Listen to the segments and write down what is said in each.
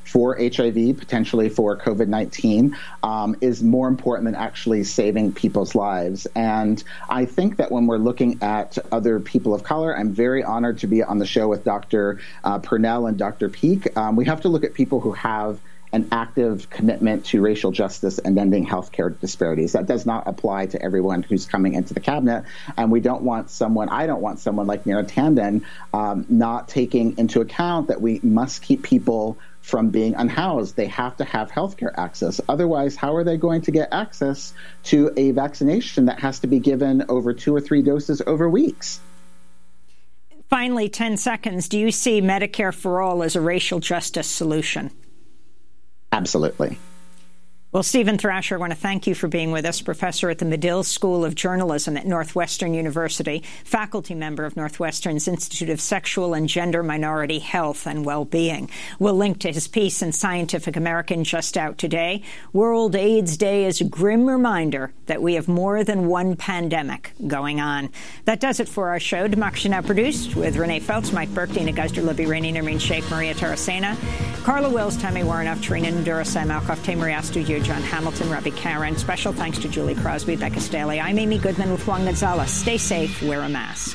for HIV, potentially for COVID-19, is more important than actually saving people's lives. And I think that when we're looking at other people of color, I'm very honored to be on the show with Dr. Purnell and Dr. Peek. We have to look at people who have an active commitment to racial justice and ending healthcare disparities. That does not apply to everyone who's coming into the cabinet. And I don't want someone like Neera Tanden not taking into account that we must keep people from being unhoused. They have to have healthcare access. Otherwise, how are they going to get access to a vaccination that has to be given over 2 or 3 doses over weeks? Finally, 10 seconds. Do you see Medicare for All as a racial justice solution? Absolutely. Well, Stephen Thrasher, I want to thank you for being with us, professor at the Medill School of Journalism at Northwestern University, faculty member of Northwestern's Institute of Sexual and Gender Minority Health and Well-Being. We'll link to his piece in Scientific American just out today. World AIDS Day is a grim reminder that we have more than one pandemic going on. That does it for our show. Democracy Now! Produced with Renee Feltz, Mike Burke, Dina Guzder, Libby Rainey, Nermeen Sheikh, Maria Taracena, Carla Wills, Tammy Warrenoff, Tarina Nadura, Sam Alcoff, Tamari Studio, John Hamilton, Robbie Karen. Special thanks to Julie Crosby, Becca Staley. I'm Amy Goodman with Juan Gonzalez. Stay safe, wear a mask.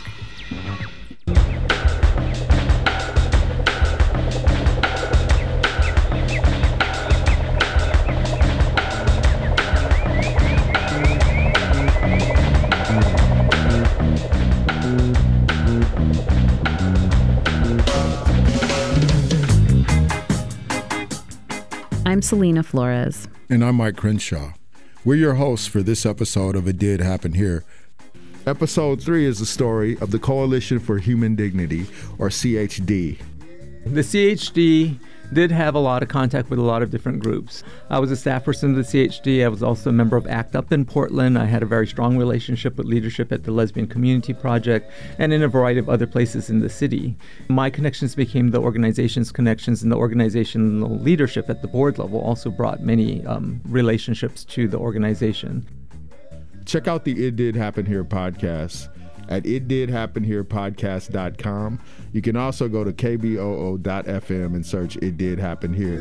I'm Selena Flores. And I'm Mike Crenshaw. We're your hosts for this episode of It Did Happen Here. Episode 3 is the story of the Coalition for Human Dignity, or CHD. The CHD did have a lot of contact with a lot of different groups. I was a staff person of the CHD. I was also a member of ACT UP in Portland. I had a very strong relationship with leadership at the Lesbian Community Project and in a variety of other places in the city. My connections became the organization's connections, and the organizational leadership at the board level also brought many relationships to the organization. Check out the It Did Happen Here podcast at itdidhappenherepodcast.com. You can also go to kboo.fm and search It Did Happen Here.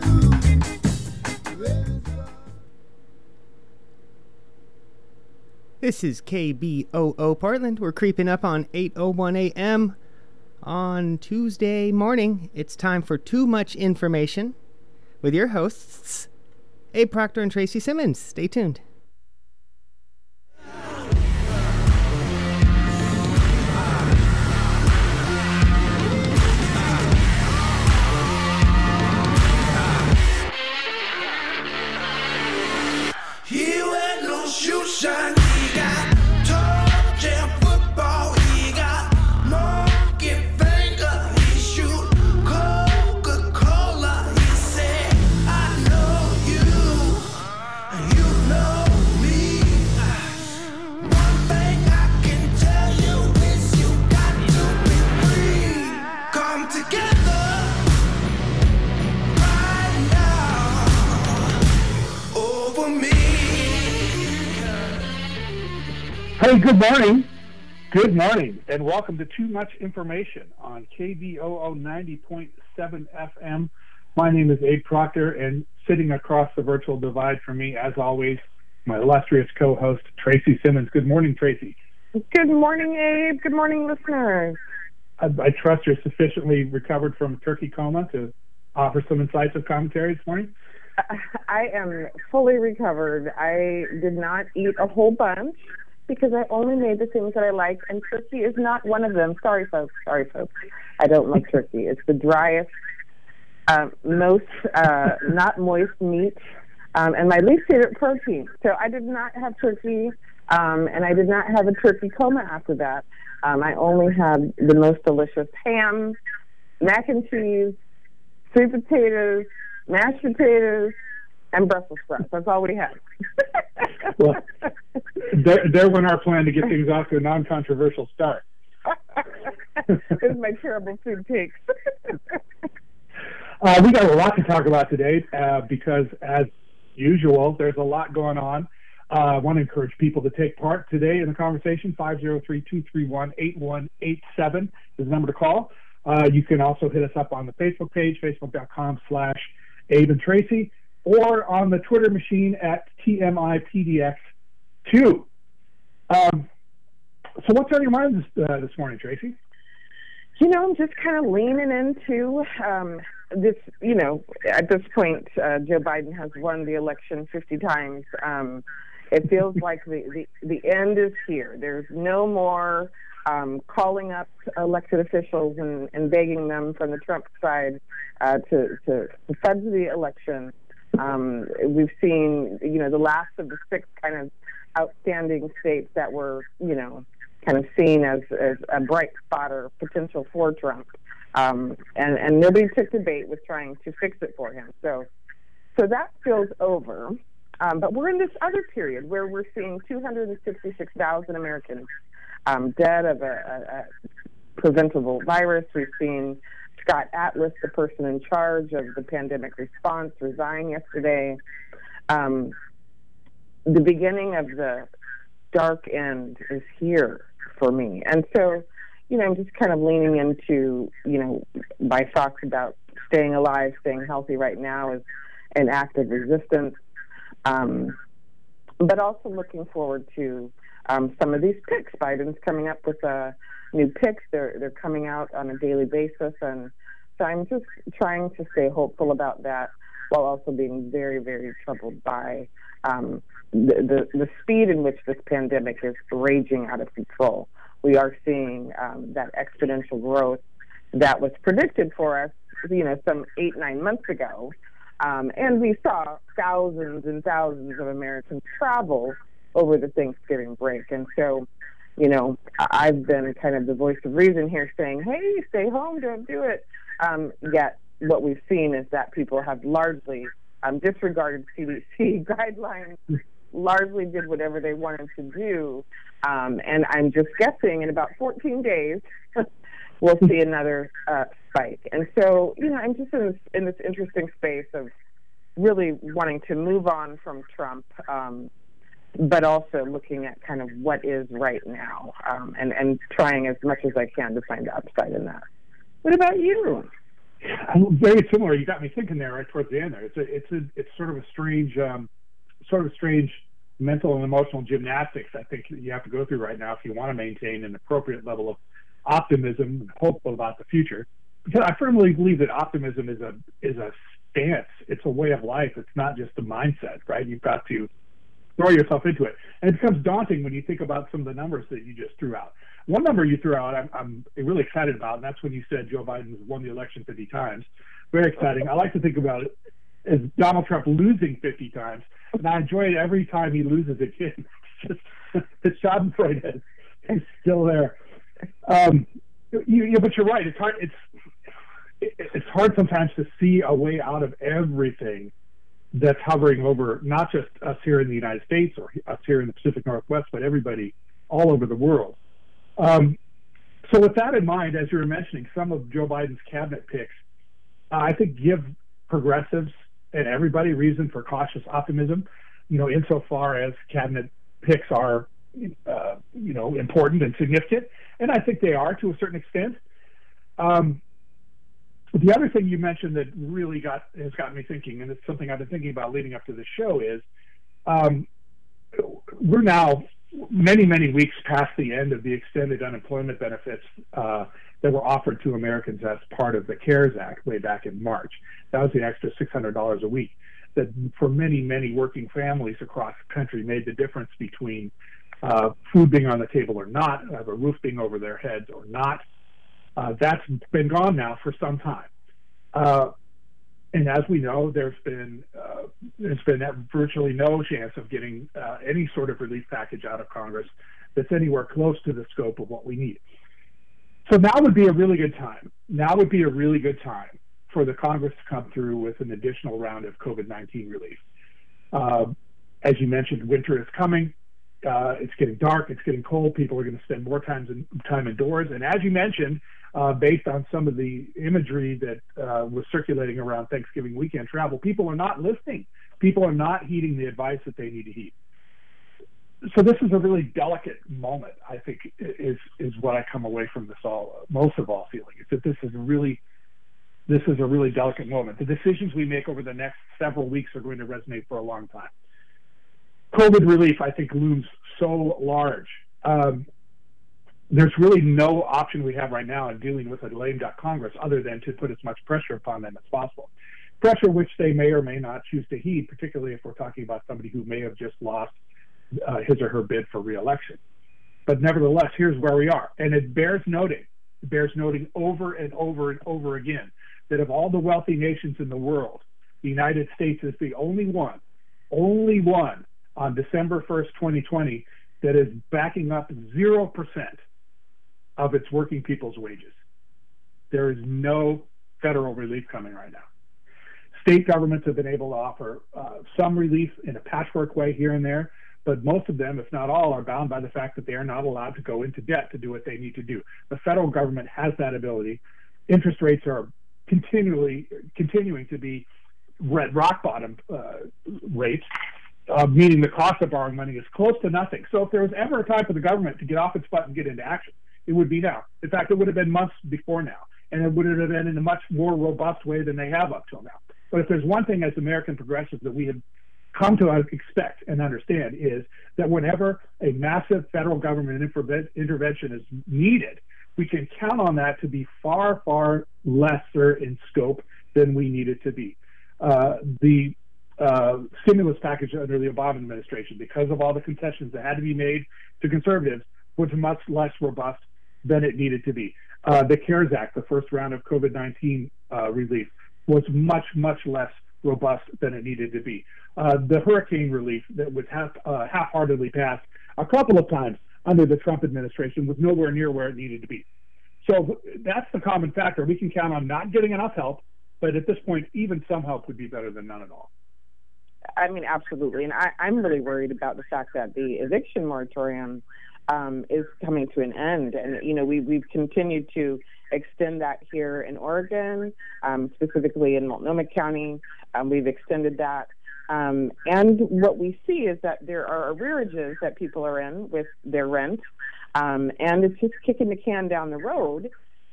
This is KBOO Portland. We're creeping up on 8:01 a.m. on Tuesday morning. It's time for Too Much Information with your hosts, Abe Proctor and Tracy Simmons. Stay tuned. Shine, he got tall jam football, he got monkey finger, he shoot Coca-Cola, he said, I know you, and you know me. One thing I can tell you is you got to be free. Come together right now over me. Hey, good morning. Good morning, and welcome to Too Much Information on KBOO 90.7 FM. My name is Abe Proctor, and sitting across the virtual divide from me, as always, my illustrious co-host, Tracy Simmons. Good morning, Tracy. Good morning, Abe. Good morning, listeners. I trust you're sufficiently recovered from turkey coma to offer some incisive commentary this morning. I am fully recovered. I did not eat a whole bunch, because I only made the things that I like, and turkey is not one of them. Sorry, folks. I don't like turkey. It's the driest, most not moist meat, and my least favorite protein. So I did not have turkey, and I did not have a turkey coma after that. I only had the most delicious ham, mac and cheese, sweet potatoes, mashed potatoes, and Brussels sprouts. That's all we had. Well, there went our plan to get things off to a non-controversial start. This is my terrible food takes. We got a lot to talk about today because, as usual, there's a lot going on. I want to encourage people to take part today in the conversation. 503-231-8187 is the number to call. You can also hit us up on the Facebook page, facebook.com/It Abe and Tracy, or on the Twitter machine at TMIPDX2. So what's on your mind this morning, Tracy? I'm just kind of leaning into this. At this point, Joe Biden has won the election 50 times. It feels like the end is here. There's no more calling up elected officials and begging them from the Trump side to fudge the election. We've seen, the last of the 6 kind of outstanding states that were, kind of seen as a bright spot or potential for Trump. And nobody took the bait with trying to fix it for him. So that feels over. But we're in this other period where we're seeing 266,000 Americans dead of a preventable virus. We've seen Scott Atlas, the person in charge of the pandemic response, resign yesterday. The beginning of the dark end is here for me. And so, I'm just kind of leaning into, my thoughts about staying alive, staying healthy right now as an act of resistance. But also looking forward to some of these picks. Biden's coming up with new picks. They're coming out on a daily basis. And so I'm just trying to stay hopeful about that while also being very, very troubled by the speed in which this pandemic is raging out of control. We are seeing that exponential growth that was predicted for us, some 8-9 months ago. And we saw thousands and thousands of Americans travel over the Thanksgiving break. And so, I've been kind of the voice of reason here saying, hey, stay home, don't do it. Yet what we've seen is that people have largely disregarded CDC guidelines, largely did whatever they wanted to do. And I'm just guessing in about 14 days, we'll see another spike. And so, I'm just in this interesting space of really wanting to move on from Trump, but also looking at kind of what is right now, and trying as much as I can to find the upside in that. What about you? Very similar. You got me thinking there right towards the end there. It's sort of a strange mental and emotional gymnastics I think you have to go through right now if you want to maintain an appropriate level of optimism and hopeful about the future. Because I firmly believe that optimism is a stance. It's a way of life. It's not just a mindset, right? You've got to throw yourself into it. And it becomes daunting when you think about some of the numbers that you just threw out. One number you threw out I'm really excited about, and that's when you said Joe Biden has won the election 50 times. Very exciting. I like to think about it as Donald Trump losing 50 times, and I enjoy it every time he loses again. It's just the schadenfreude is still there. But you're right. It's hard. It's hard sometimes to see a way out of everything that's hovering over not just us here in the United States or us here in the Pacific Northwest, but everybody all over the world. So with that in mind, as you were mentioning, some of Joe Biden's cabinet picks, I think give progressives and everybody reason for cautious optimism, insofar as cabinet picks are, important and significant. And I think they are to a certain extent. The other thing you mentioned that really has gotten me thinking, and it's something I've been thinking about leading up to the show, is we're now many, many weeks past the end of the extended unemployment benefits that were offered to Americans as part of the CARES Act way back in March. That was the extra $600 a week that for many, many working families across the country made the difference between food being on the table or not, a roof being over their heads or not. That's been gone now for some time. And as we know, there's been virtually no chance of getting any sort of relief package out of Congress that's anywhere close to the scope of what we need. So now would be a really good time. Now would be a really good time for the Congress to come through with an additional round of COVID-19 relief. As you mentioned, winter is coming. It's getting dark. It's getting cold. People are going to spend more time indoors. And as you mentioned, based on some of the imagery that was circulating around Thanksgiving weekend travel, people are not listening. People are not heeding the advice that they need to heed. So this is a really delicate moment, I think, is what I come away from this all, most of all, feeling, is that this is really this is a really delicate moment. The decisions we make over the next several weeks are going to resonate for a long time. COVID relief, I think, looms so large. There's really no option we have right now in dealing with a lame duck Congress other than to put as much pressure upon them as possible. Pressure which they may or may not choose to heed, particularly if we're talking about somebody who may have just lost his or her bid for re-election. But nevertheless, here's where we are. And it bears noting over and over and over again that of all the wealthy nations in the world, the United States is the only one on December 1st, 2020, that is backing up 0% of its working people's wages. There is no federal relief coming right now. State governments have been able to offer some relief in a patchwork way here and there, but most of them, if not all, are bound by the fact that they are not allowed to go into debt to do what they need to do. The federal government has that ability. Interest rates are continuing to be rock bottom rates, meaning the cost of borrowing money is close to nothing. So if there was ever a time for the government to get off its butt and get into action, it would be now. In fact, it would have been months before now, and it would have been in a much more robust way than they have up till now. But if there's one thing as American progressives that we have come to expect and understand is that whenever a massive federal government intervention is needed, we can count on that to be far, far lesser in scope than we need it to be. The stimulus package under the Obama administration, because of all the concessions that had to be made to conservatives, was much less robust than it needed to be. The CARES Act, the first round of COVID-19 relief, was much, much less robust than it needed to be. The hurricane relief that was half-heartedly passed a couple of times under the Trump administration was nowhere near where it needed to be. So that's the common factor. We can count on not getting enough help, but at this point, even some help would be better than none at all. I mean, absolutely. And I'm really worried about the fact that the eviction moratorium is coming to an end. And, you know, we've continued to extend that here in Oregon, specifically in Multnomah County. We've extended that. And what we see is that there are arrearages that people are in with their rent, and it's just kicking the can down the road.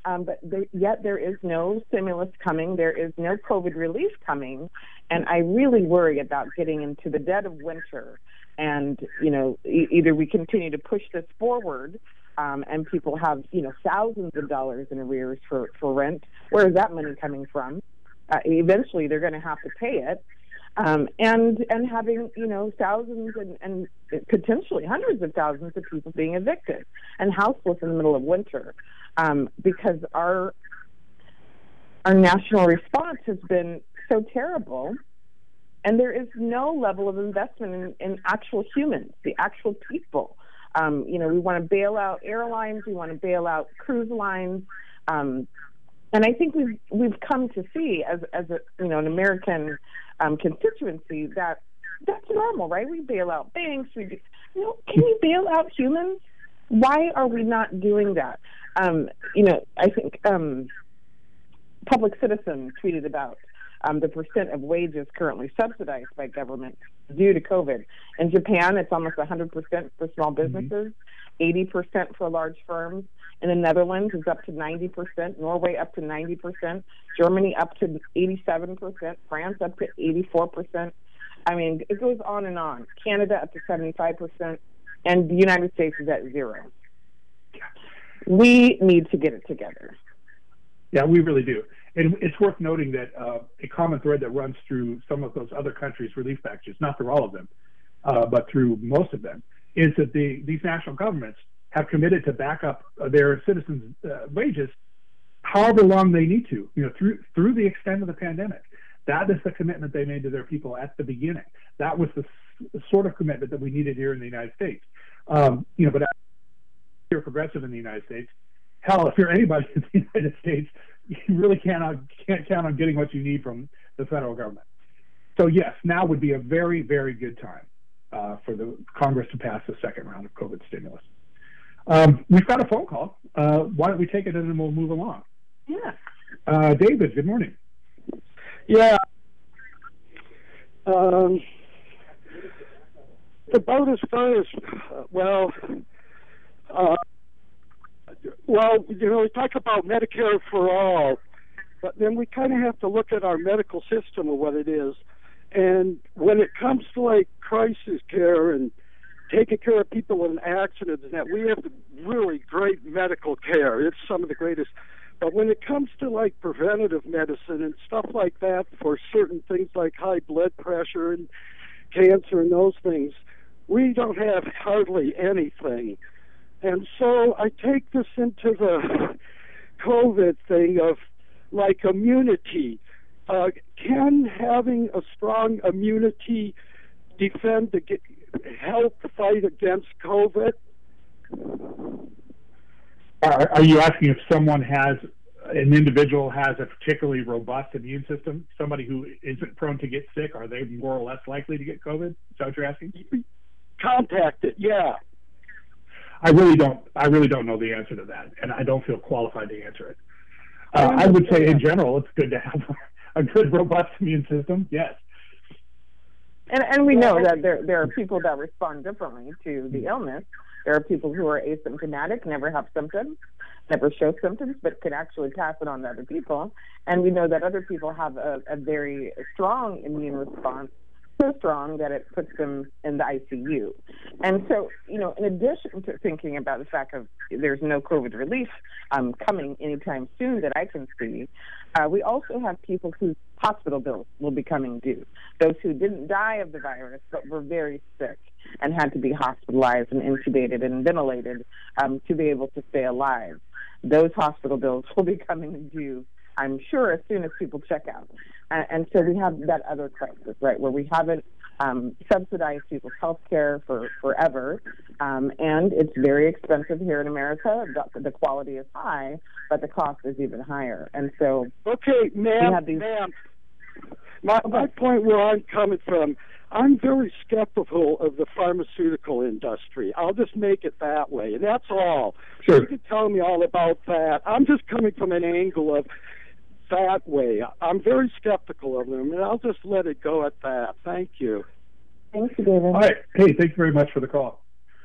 Yet there is no stimulus coming. There is no COVID relief coming. And I really worry about getting into the dead of winter. And, you know, either we continue to push this forward and people have, you know, thousands of dollars in arrears for rent. Where is that money coming from? Eventually they're going to have to pay it. And having, you know, thousands and potentially hundreds of thousands of people being evicted and houseless in the middle of winter, because our national response has been so terrible, and there is no level of investment in actual humans, the actual people. You know, we want to bail out airlines, we want to bail out cruise lines, and I think we've come to see as a, you know, an American constituency that that's normal, right? We bail out banks. You know, can we bail out humans? Why are we not doing that? You know, I think Public Citizen tweeted about the percent of wages currently subsidized by government due to COVID. In Japan, it's almost 100% for small businesses, 80% for large firms. In the Netherlands, it's up to 90%, Norway up to 90%, Germany up to 87%, France up to 84%. I mean, it goes on and on. Canada up to 75%, and the United States is at 0. We need to get it together. Yeah, we really do. And it's worth noting that a common thread that runs through some of those other countries' relief packages, not through all of them, but through most of them, is that these national governments have committed to back up their citizens' wages however long they need to, you know, through the extent of the pandemic. That is the commitment they made to their people at the beginning. That was the sort of commitment that we needed here in the United States. You know, but if you're progressive in the United States, hell, if you're anybody in the United States, you really can't count on getting what you need from the federal government. So yes, now would be a very, very good time for the Congress to pass the second round of COVID stimulus. We've got a phone call. Why don't we take it and then we'll move along? Yeah. David, good morning. Yeah. The boat is first. Well, you know, we talk about Medicare for all, But then we kind of have to look at our medical system and what it is. And when it comes to like crisis care and taking care of people with an accident, and that we have really great medical care. It's some of the greatest. But when it comes to like preventative medicine and stuff like that for certain things like high blood pressure and cancer and those things, we don't have hardly anything. And so I take this into the COVID thing of like immunity. Can having a strong immunity help fight against COVID? Are you asking if an individual has a particularly robust immune system, somebody who isn't prone to get sick, are they more or less likely to get COVID? Is that what you're asking? Contact it, yeah. I really don't know the answer to that, and I don't feel qualified to answer it. I would say in general, it's good to have a good, robust immune system. Yes. And we know that there are people that respond differently to the illness. There are people who are asymptomatic, never have symptoms, never show symptoms, but can actually pass it on to other people. And we know that other people have a very strong immune response, so strong that it puts them in the ICU. And so, in addition to thinking about the fact of there's no COVID relief coming anytime soon that I can see, we also have people whose hospital bills will be coming due. Those who didn't die of the virus but were very sick and had to be hospitalized and intubated and ventilated to be able to stay alive. Those hospital bills will be coming due, I'm sure, as soon as people check out. And so we have that other crisis, right, where we haven't subsidized people's health care for forever, and it's very expensive here in America. The quality is high, but the cost is even higher. And so, okay, ma'am, my point where I'm coming from, I'm very skeptical of the pharmaceutical industry. I'll just make it that way, and that's all. Sure. You can tell me all about that. I'm just coming from an angle of that way. I'm very skeptical of them, and I'll just let it go at that. Thank you. Thank you, David. All right. Hey, thanks very much for the call.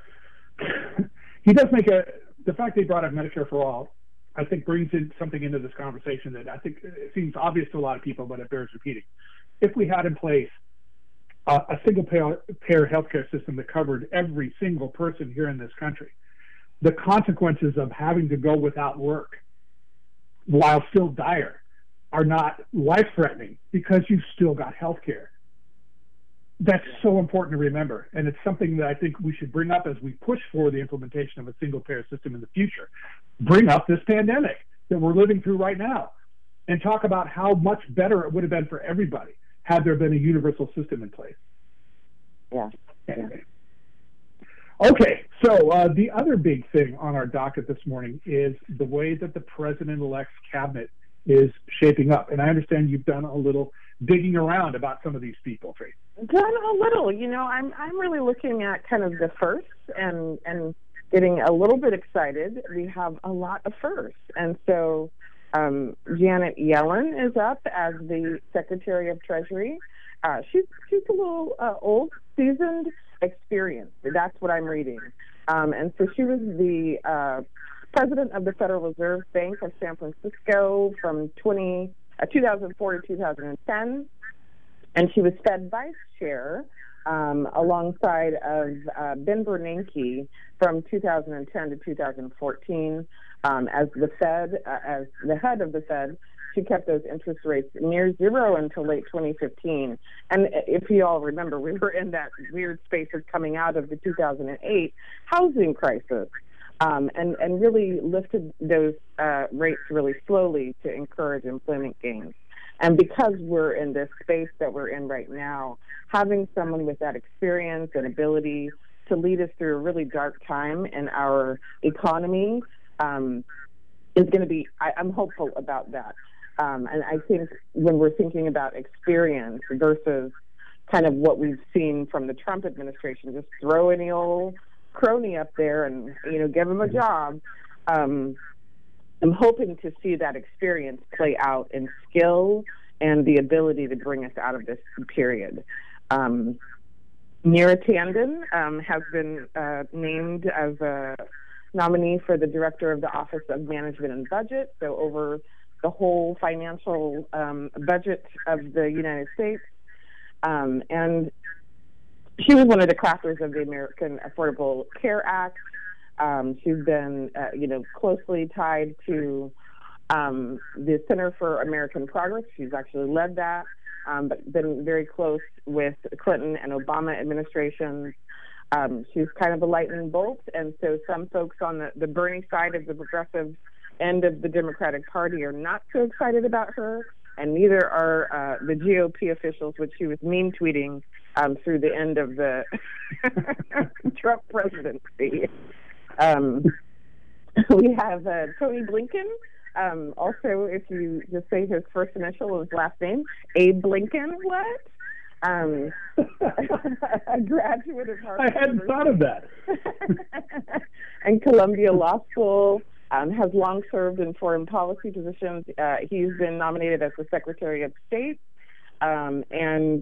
He does make the fact they brought up Medicare for All, I think, brings in something into this conversation that I think it seems obvious to a lot of people, but it bears repeating. If we had in place a single-payer healthcare system that covered every single person here in this country, the consequences of having to go without work while still dire are not life-threatening because you've still got health care. That's so important to remember, and it's something that I think we should bring up as we push for the implementation of a single-payer system in the future. Bring up this pandemic that we're living through right now and talk about how much better it would have been for everybody had there been a universal system in place. Yeah. Anyway. Okay, so the other big thing on our docket this morning is the way that the president-elect's cabinet is shaping up. And I understand you've done a little digging around about some of these people, Faith. Done a little. I'm really looking at kind of the firsts and getting a little bit excited. We have a lot of firsts. And so Janet Yellen is up as the Secretary of Treasury. She's a little old, seasoned, experienced. That's what I'm reading. And so she was the president of the Federal Reserve Bank of San Francisco from 2004 to 2010. And she was Fed Vice Chair alongside of Ben Bernanke from 2010 to 2014 as the Fed, as the head of the Fed. She kept those interest rates near zero until late 2015. And if you all remember, we were in that weird space of coming out of the 2008 housing crisis and really lifted those rates really slowly to encourage employment gains. And because we're in this space that we're in right now, having someone with that experience and ability to lead us through a really dark time in our economy is going to be, I'm hopeful about that. And I think when we're thinking about experience versus kind of what we've seen from the Trump administration, just throw any old crony up there and, give him a job. I'm hoping to see that experience play out in skill and the ability to bring us out of this period. Neera Tanden has been named as a nominee for the Director of the Office of Management and Budget, so over the whole financial budget of the United States. And she was one of the crafters of the American Affordable Care Act. She's been, closely tied to the Center for American Progress. She's actually led that, but been very close with Clinton and Obama administrations. She's kind of a lightning bolt, and so some folks on the Bernie side of the progressive end of the Democratic Party are not so excited about her, and neither are the GOP officials, which she was meme tweeting through the end of the Trump presidency. We have Tony Blinken. Also, if you just say his first initial of his last name, Abe Blinken, what? A graduate of Harvard. I hadn't thought of that. And Columbia Law School, has long served in foreign policy positions. He's been nominated as the Secretary of State. And,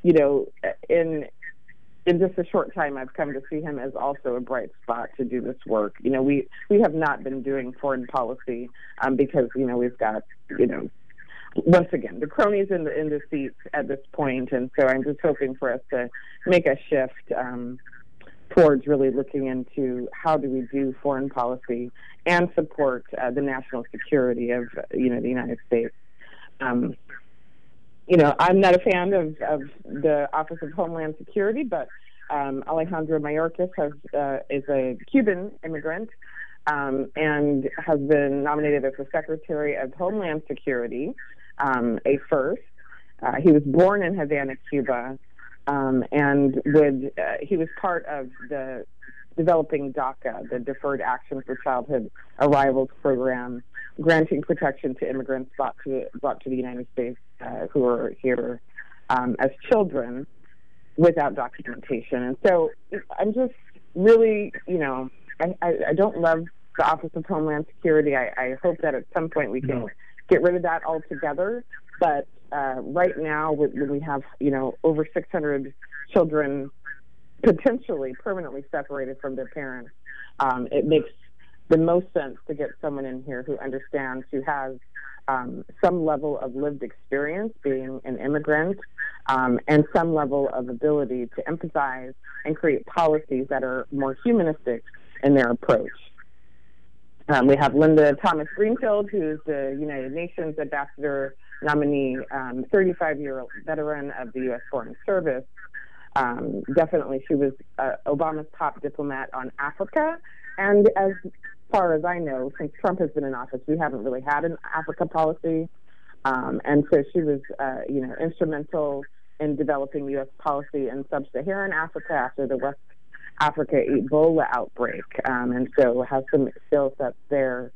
in just a short time, I've come to see him as also a bright spot to do this work. We have not been doing foreign policy because, we've got, once again, the cronies in the seats at this point, and so I'm just hoping for us to make a shift towards really looking into how do we do foreign policy and support the national security of the United States. I'm not a fan of the Office of Homeland Security, but Alejandro Mayorkas is a Cuban immigrant and has been nominated as the Secretary of Homeland Security, a first. He was born in Havana, Cuba, and he was part of the developing DACA, the Deferred Action for Childhood Arrivals program, granting protection to immigrants brought to the United States who are here as children without documentation. And so I'm just really, I don't love the Office of Homeland Security. I hope that at some point we can get rid of that altogether. But right now, when we have, over 600 children potentially permanently separated from their parents, it makes the most sense to get someone in here who understands, who has some level of lived experience being an immigrant, and some level of ability to empathize and create policies that are more humanistic in their approach. We have Linda Thomas Greenfield, who's the United Nations Ambassador nominee, 35-year veteran of the U.S. Foreign Service. Definitely, she was Obama's top diplomat on Africa, and as far as I know, since Trump has been in office, we haven't really had an Africa policy, and so she was, instrumental in developing U.S. policy in sub-Saharan Africa after the West Africa Ebola outbreak, and so has some skill sets there.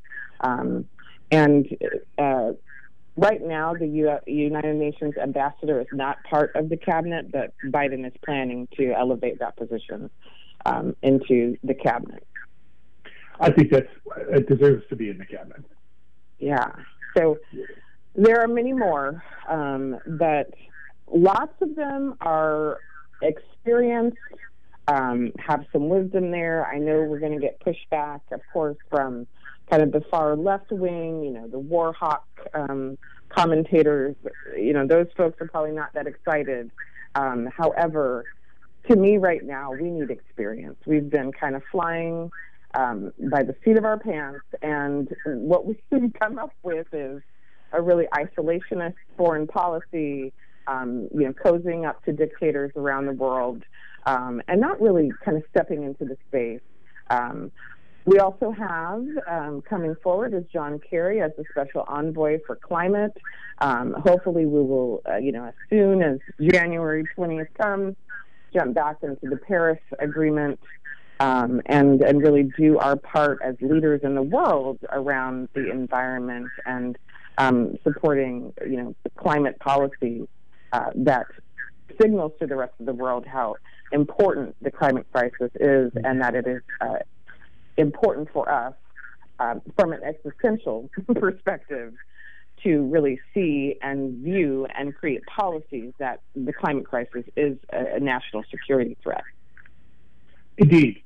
Right now, the United Nations ambassador is not part of the cabinet, but Biden is planning to elevate that position into the cabinet. I think it deserves to be in the cabinet. Yeah. So there are many more, but lots of them are experienced, have some wisdom there. I know we're going to get pushback, of course, from kind of the far left wing, the war hawk commentators. Those folks are probably not that excited. However, to me right now, we need experience. We've been kind of flying by the seat of our pants, and what we come up with is a really isolationist foreign policy, cozying up to dictators around the world, and not really kind of stepping into the space. We also have coming forward is John Kerry as the special envoy for climate. Hopefully we will, as soon as January 20th comes, jump back into the Paris Agreement and really do our part as leaders in the world around the environment and supporting, the climate policy that signals to the rest of the world how important the climate crisis is, and that it is important for us from an existential perspective to really see and view and create policies that the climate crisis is a national security threat. Indeed.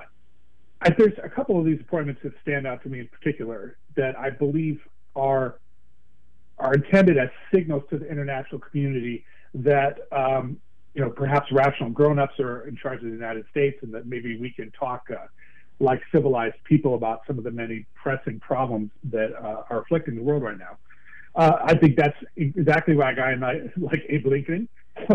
There's a couple of these appointments that stand out to me in particular that I believe are are intended as signals to the international community that perhaps rational grown-ups are in charge of the United States, and that maybe we can talk like civilized people about some of the many pressing problems that are afflicting the world right now. I think that's exactly why a guy like Abe Lincoln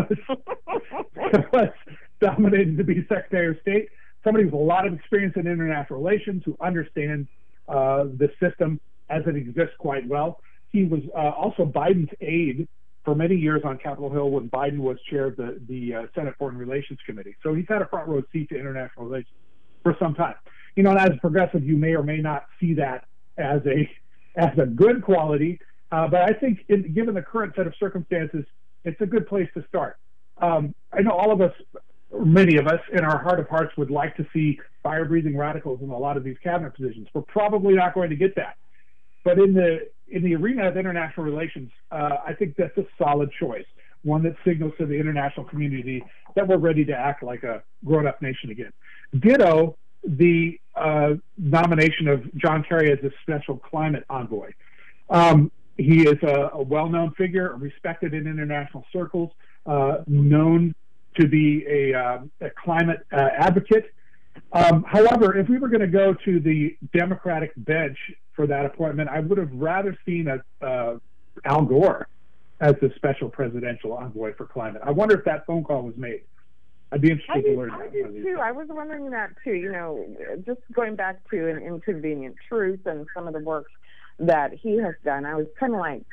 was nominated to be Secretary of State. Somebody with a lot of experience in international relations who understands the system as it exists quite well. He was also Biden's aide for many years on Capitol Hill when Biden was chair of the Senate Foreign Relations Committee. So he's had a front row seat to international relations for some time. And as a progressive, you may or may not see that as a good quality. But I think given the current set of circumstances, it's a good place to start. I know all of us, many of us, in our heart of hearts would like to see fire-breathing radicals in a lot of these cabinet positions. We're probably not going to get that. But in the arena of international relations, I think that's a solid choice, one that signals to the international community that we're ready to act like a grown-up nation again. Ditto the nomination of John Kerry as a special climate envoy. He is a well-known figure, respected in international circles, known to be a climate advocate. However, if we were going to go to the Democratic bench for that appointment, I would have rather seen Al Gore as the special presidential envoy for climate. I wonder if that phone call was made. I'd be interested to learn that. I do too. I was wondering that too. Just going back to An Inconvenient Truth and some of the work that he has done, I was kind of like,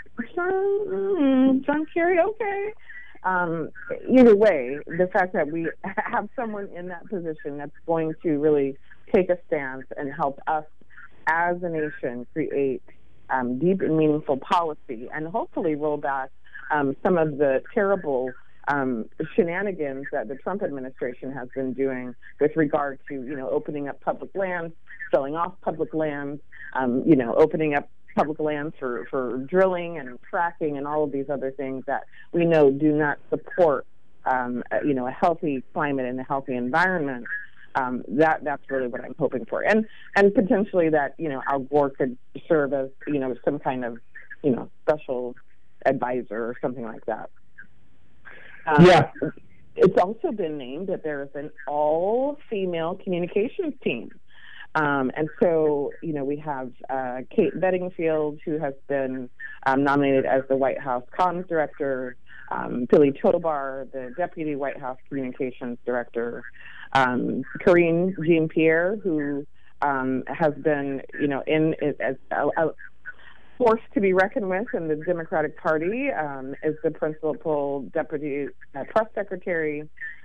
John Kerry, okay. Either way, the fact that we have someone in that position that's going to really take a stance and help us as a nation create deep and meaningful policy and hopefully roll back some of the terrible shenanigans that the Trump administration has been doing with regard to, opening up public lands, selling off public lands, opening up public lands for drilling and fracking and all of these other things that we know do not support, a healthy climate and a healthy environment. That's really what I'm hoping for. And potentially that, Al Gore could serve as, some kind of, special advisor or something like that. Yeah. It's also been named that there is an all-female communications team. And so, we have Kate Bedingfield, who has been nominated as the White House Comms Director, Billy Tobar, the Deputy White House Communications Director, Karine Jean-Pierre, who has been, as force to be reckoned with in the Democratic Party, is the principal deputy press secretary.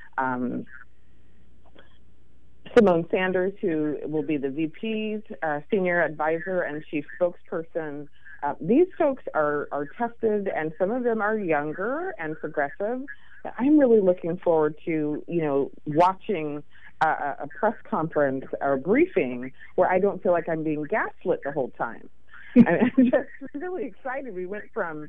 Simone Sanders, who will be the VP's senior advisor and chief spokesperson. These folks are tested, and some of them are younger and progressive. I'm really looking forward to, watching a press conference or a briefing where I don't feel like I'm being gaslit the whole time. I'm just really excited. We went from,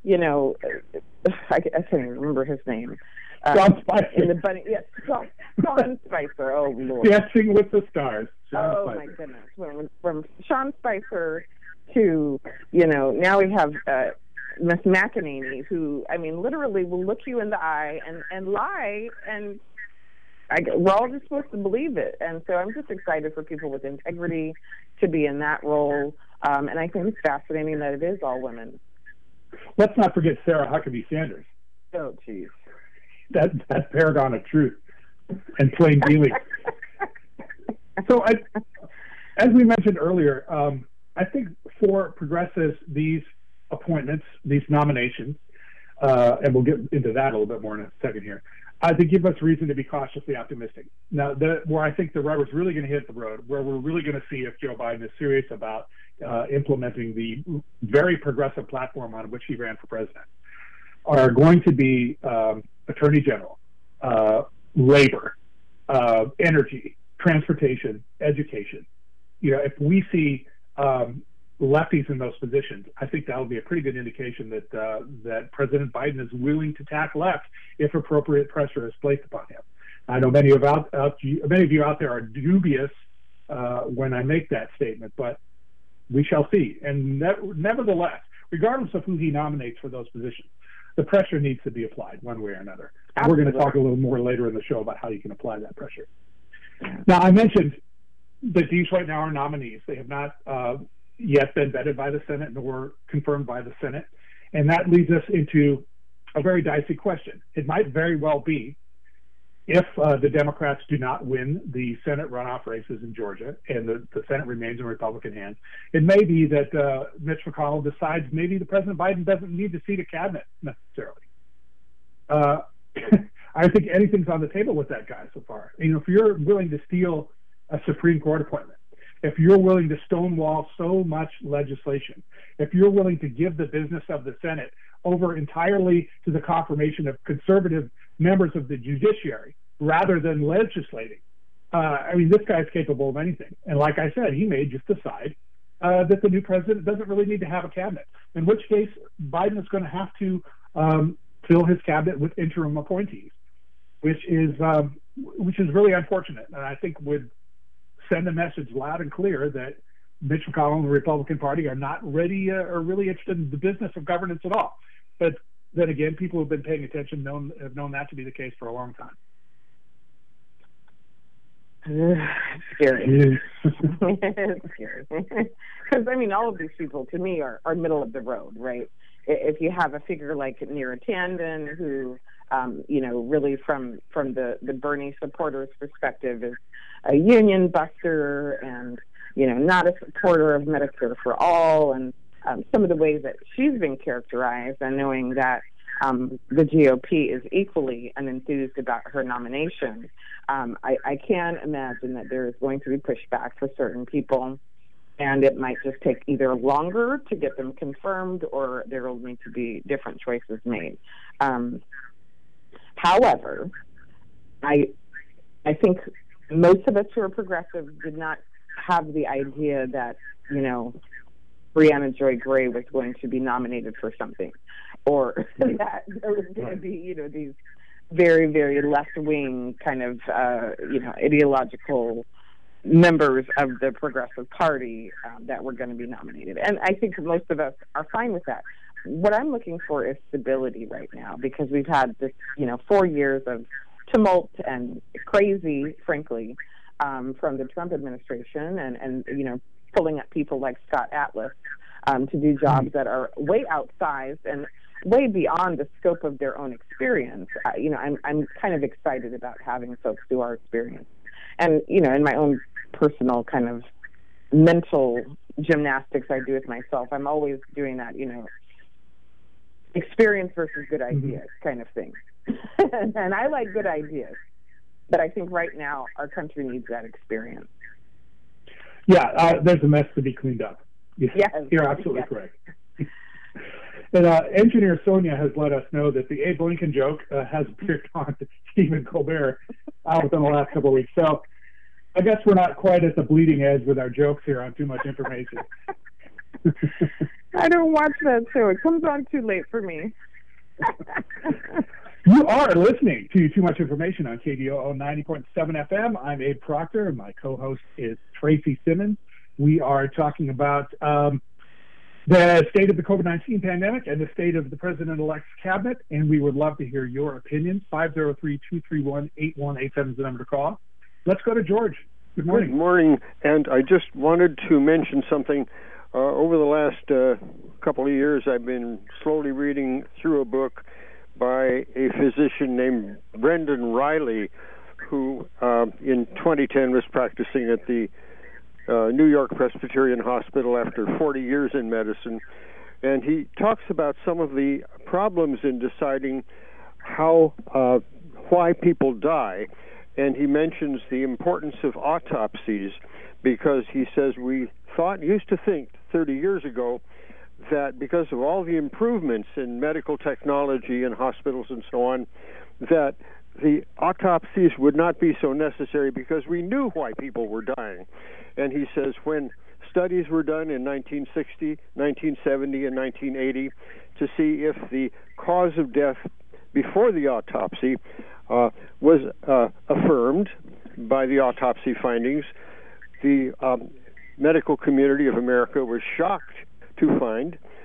I can't even remember his name. Sean Spicer. In the bunny, yes, Sean Spicer. Oh, Lord. Dancing with the Stars. Sean Spicer. My goodness. From Sean Spicer to, now we have Miss McEnany, who, literally will look you in the eye and lie, and we're all just supposed to believe it. And so I'm just excited for people with integrity to be in that role. And I think it's fascinating that it is all women. Let's not forget Sarah Huckabee Sanders. Oh, geez. That paragon of truth and plain dealing. So, as we mentioned earlier, I think for progressives, these appointments, these nominations, and we'll get into that a little bit more in a second here, they give us reason to be cautiously optimistic. Now, where I think the rubber's really going to hit the road, where we're really going to see if Joe Biden is serious about implementing the very progressive platform on which he ran for president, are going to be Attorney General, labor, energy, transportation, education. If we see lefties in those positions, I think that will be a pretty good indication that President Biden is willing to tack left if appropriate pressure is placed upon him. I know many of you out there are dubious when I make that statement, but we shall see. And nevertheless, regardless of who he nominates for those positions, the pressure needs to be applied one way or another. And we're going to talk a little more later in the show about how you can apply that pressure. Now, I mentioned that these right now are nominees. They have not yet been vetted by the Senate nor confirmed by the Senate. And that leads us into a very dicey question. It might very well be, if the Democrats do not win the Senate runoff races in Georgia and the Senate remains in Republican hands, it may be that Mitch McConnell decides maybe the President Biden doesn't need to seat a cabinet necessarily. I think anything's on the table with that guy so far. If you're willing to steal a Supreme Court appointment, if you're willing to stonewall so much legislation, if you're willing to give the business of the Senate over entirely to the confirmation of conservative members of the judiciary rather than legislating, this guy's capable of anything. And like I said, he may just decide that the new president doesn't really need to have a cabinet, in which case Biden is going to have to fill his cabinet with interim appointees, which is really unfortunate. And I think would send a message loud and clear that Mitch McConnell and the Republican Party are not ready or really interested in the business of governance at all. But then again, people who've been paying attention have known that to be the case for a long time. It's scary. It's scary. Because, all of these people, to me, are middle of the road, right? If you have a figure like Neera Tanden, who, really from the Bernie supporters' perspective is a union buster and, not a supporter of Medicare for all, and some of the ways that she's been characterized, and knowing that the GOP is equally unenthused about her nomination, I can imagine that there is going to be pushback for certain people, and it might just take either longer to get them confirmed or there will need to be different choices made. However, I think most of us who are progressive did not have the idea that, Brianna Joy Gray was going to be nominated for something, or that there was going to be, these very, very left-wing kind of, ideological members of the Progressive Party that were going to be nominated. And I think most of us are fine with that. What I'm looking for is stability right now, because we've had this, 4 years of tumult and crazy, frankly, from the Trump administration and pulling up people like Scott Atlas to do jobs that are way outsized and way beyond the scope of their own experience. I'm kind of excited about having folks do our experience. And, in my own personal kind of mental gymnastics I do with myself, I'm always doing that, experience versus good ideas kind of thing. And I like good ideas, but I think right now our country needs that experience. Yeah, there's a mess to be cleaned up. Yes, you're absolutely correct. And engineer Sonia has let us know that the Abe Lincoln joke has appeared on Stephen Colbert within the last couple of weeks. So I guess we're not quite at the bleeding edge with our jokes here on Too Much Information. I don't watch that show. It comes on too late for me. You are listening to Too Much Information on KDOO 90.7 FM. I'm Abe Proctor, and my co-host is Tracy Simmons. We are talking about the state of the COVID-19 pandemic and the state of the President-elect's cabinet, and we would love to hear your opinions. 503-231-8187 is the number to call. Let's go to George. Good morning. Good morning, and I just wanted to mention something. Over the last couple of years, I've been slowly reading through a book by a physician named Brendan Riley, who in 2010 was practicing at the New York Presbyterian Hospital after 40 years in medicine. And he talks about some of the problems in deciding why people die. And he mentions the importance of autopsies, because he says we used to think 30 years ago that because of all the improvements in medical technology and hospitals and so on, that the autopsies would not be so necessary because we knew why people were dying. And he says when studies were done in 1960, 1970, and 1980 to see if the cause of death before the autopsy was affirmed by the autopsy findings, the medical community of America was shocked to find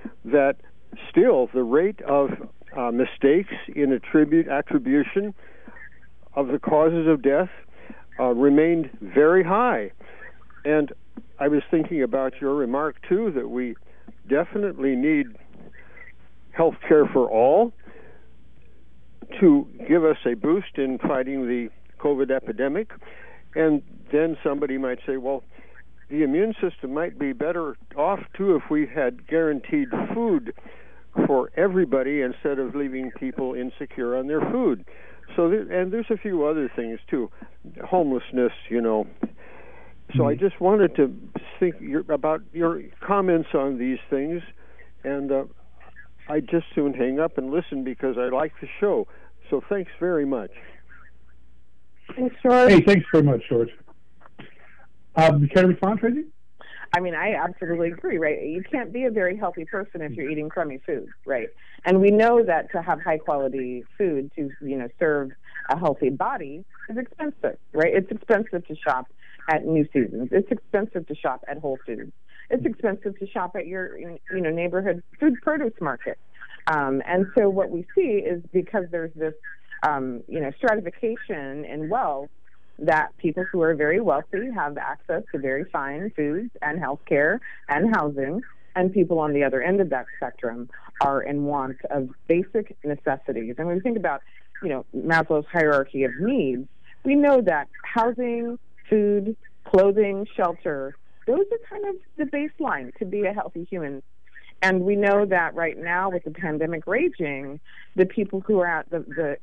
that still the rate of mistakes in attribution of the causes of death remained very high. And I was thinking about your remark, too, that we definitely need health care for all to give us a boost in fighting the COVID epidemic. And then somebody might say, well, the immune system might be better off, too, if we had guaranteed food for everybody instead of leaving people insecure on their food. So, and there's a few other things, too. Homelessness, So I just wanted to think about your comments on these things, and I just soon hang up and listen because I like the show. So thanks very much. Thanks, George. Hey, thanks very much, George. Can I respond, Tracy? I mean, I absolutely agree, right? You can't be a very healthy person if you're eating crummy food, right? And we know that to have high-quality food to, serve a healthy body is expensive, right? It's expensive to shop at New Seasons. It's expensive to shop at Whole Foods. It's expensive to shop at your, neighborhood food produce market. And so what we see is because there's this, stratification in wealth, that people who are very wealthy have access to very fine foods and health care and housing, and people on the other end of that spectrum are in want of basic necessities. And when we think about, Maslow's hierarchy of needs, we know that housing, food, clothing, shelter, those are kind of the baseline to be a healthy human. And we know that right now with the pandemic raging, the people who are at the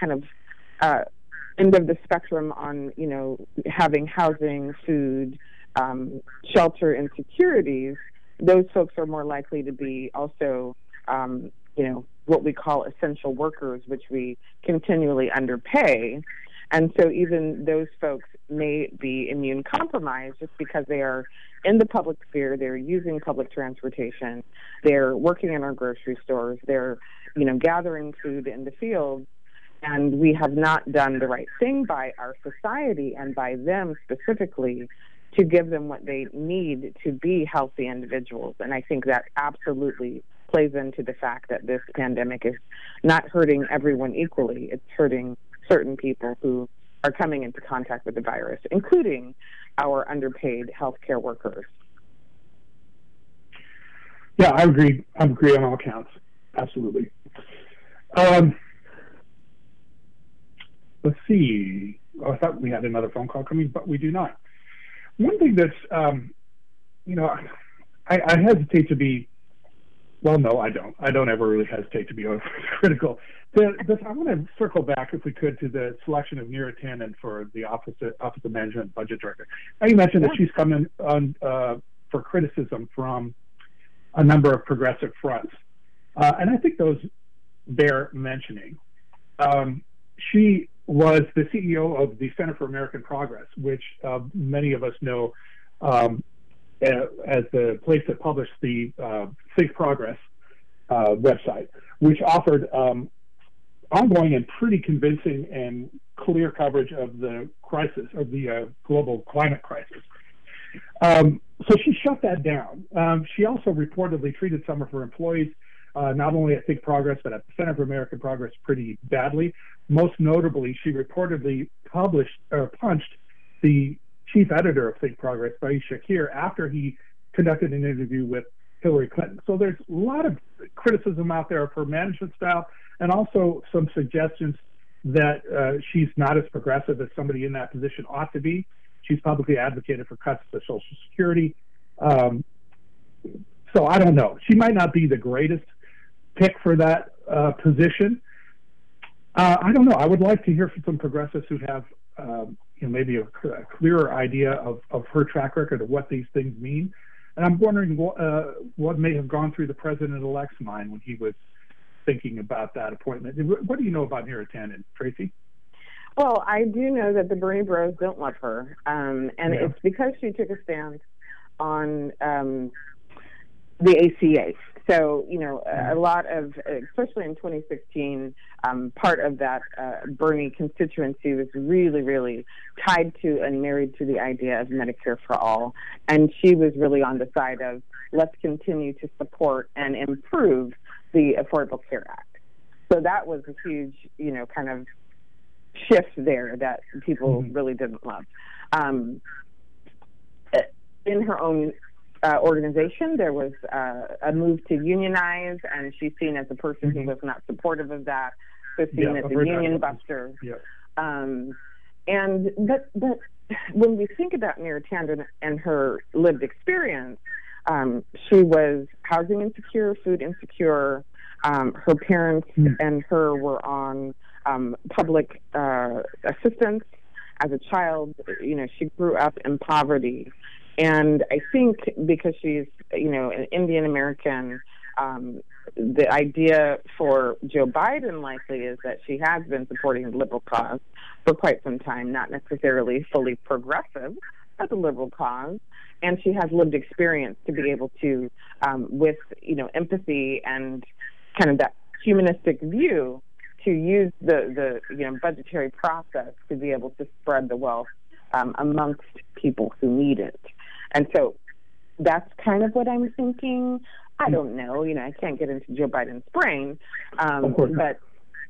end of the spectrum on, having housing, food, shelter, and securities, those folks are more likely to be also, what we call essential workers, which we continually underpay. And so even those folks may be immune compromised just because they are in the public sphere, they're using public transportation, they're working in our grocery stores, they're, gathering food in the fields, and we have not done the right thing by our society and by them specifically to give them what they need to be healthy individuals. And I think that absolutely plays into the fact that this pandemic is not hurting everyone equally. It's hurting certain people who are coming into contact with the virus, including our underpaid healthcare workers. Yeah, I agree. I agree on all counts. Absolutely. Let's see. Oh, I thought we had another phone call coming, but we do not. One thing that's, I hesitate to be, well, no, I don't. I don't ever really hesitate to be critical. I want to circle back, if we could, to the selection of Neera Tanden for the Office of Management and Budget Director. Now, you mentioned that she's coming on for criticism from a number of progressive fronts. And I think those bear mentioning. She was the CEO of the Center for American Progress, which many of us know as the place that published the Think Progress website, which offered ongoing and pretty convincing and clear coverage of the crisis, of the global climate crisis. So she shut that down. She also reportedly treated some of her employees, not only at Think Progress, but at the Center for American Progress, pretty badly. Most notably, she reportedly punched the chief editor of Think Progress, Faiz Shakir, after he conducted an interview with Hillary Clinton. So there's a lot of criticism out there of her management style, and also some suggestions that she's not as progressive as somebody in that position ought to be. She's publicly advocated for cuts to Social Security. So I don't know. She might not be the greatest pick for that position. I don't know. I would like to hear from some progressives who have maybe a clearer idea of her track record of what these things mean. And I'm wondering what may have gone through the president-elect's mind when he was thinking about that appointment. What do you know about Neera Tanden, Tracy? Well, I do know that the Bernie bros don't love her, and it's because she took a stand on the ACA. So, a lot of, especially in 2016, part of that Bernie constituency was really, really tied to and married to the idea of Medicare for all. And she was really on the side of let's continue to support and improve the Affordable Care Act. So that was a huge, kind of shift there that people really didn't love. In her own organization, there was a move to unionize, and she's seen as a person who was not supportive of that, so seen as a union buster. But when we think about Neera Tanden and her lived experience, she was housing insecure, food insecure. Her parents and her were on public assistance as a child. She grew up in poverty. And I think because she's, an Indian American, the idea for Joe Biden likely is that she has been supporting the liberal cause for quite some time, not necessarily fully progressive, but the liberal cause. And she has lived experience to be able to, with, empathy and kind of that humanistic view, to use the budgetary process to be able to spread the wealth amongst people who need it. And so that's kind of what I'm thinking. I don't know. I can't get into Joe Biden's brain. But,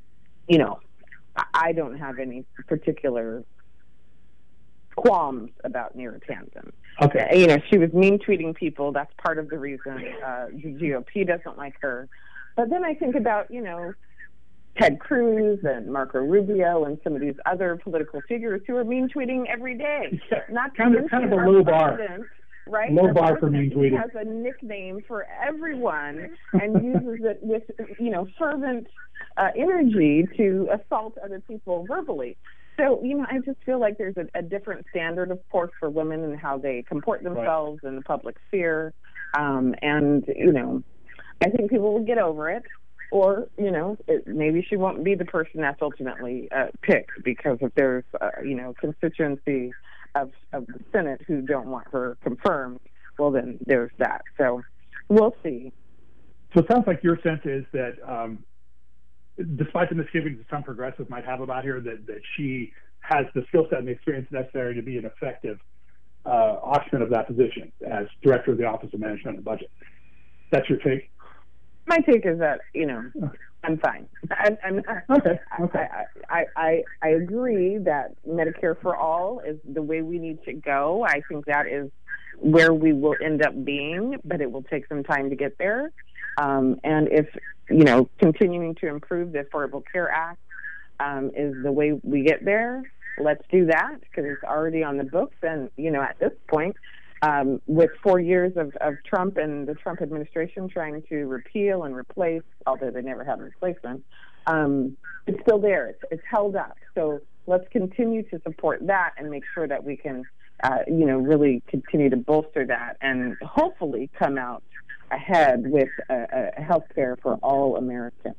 I don't have any particular qualms about Neera Tanden. Okay. She was mean tweeting people. That's part of the reason the GOP doesn't like her. But then I think about, Ted Cruz and Marco Rubio and some of these other political figures who are mean tweeting every day. Not kind of a low bar. Right? Low bar for mean tweeting. Has a nickname for everyone and uses it with, fervent energy to assault other people verbally. So, I just feel like there's a different standard, of course, for women and how they comport themselves in the public sphere. And, I think people will get over it. Or, maybe she won't be the person that's ultimately picked because if there's, constituency of the Senate who don't want her confirmed, well, then there's that. So we'll see. So it sounds like your sense is that despite the misgivings that some progressives might have about her, that she has the skill set and the experience necessary to be an effective occupant of that position as director of the Office of Management and Budget. That's your take? My take is that, I'm fine. Okay. I agree that Medicare for all is the way we need to go. I think that is where we will end up being, but it will take some time to get there. And if, continuing to improve the Affordable Care Act is the way we get there, let's do that because it's already on the books. And, at this point, with 4 years of Trump and the Trump administration trying to repeal and replace, although they never had a replacement, it's still there. It's held up. So let's continue to support that and make sure that we can, really continue to bolster that and hopefully come out ahead with health care for all Americans.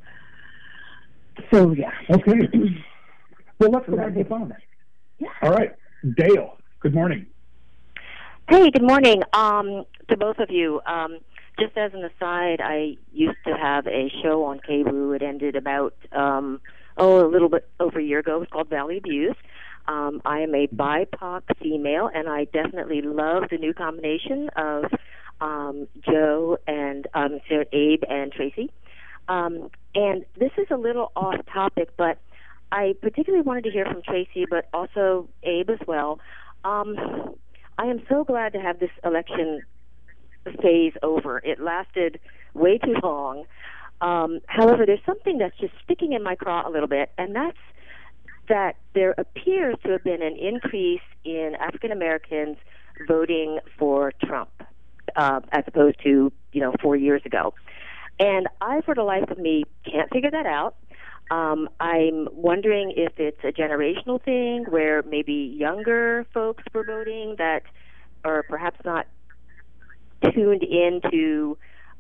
So, yeah. Okay. Well, let's go back to the phone. Yeah. All right. Dale, good morning. Hey, good morning to both of you. Just as an aside, I used to have a show on KBOO. It ended about, a little bit over a year ago. It was called Valley Views. I am a BIPOC female, and I definitely love the new combination of Joe and Abe and Tracy. And this is a little off topic, but I particularly wanted to hear from Tracy, but also Abe as well. I am so glad to have this election phase over. It lasted way too long. However, there's something that's just sticking in my craw a little bit, and that's that there appears to have been an increase in African Americans voting for Trump as opposed to, 4 years ago. And I, for the life of me, can't figure that out. I'm wondering if it's a generational thing where maybe younger folks were voting that are perhaps not tuned into,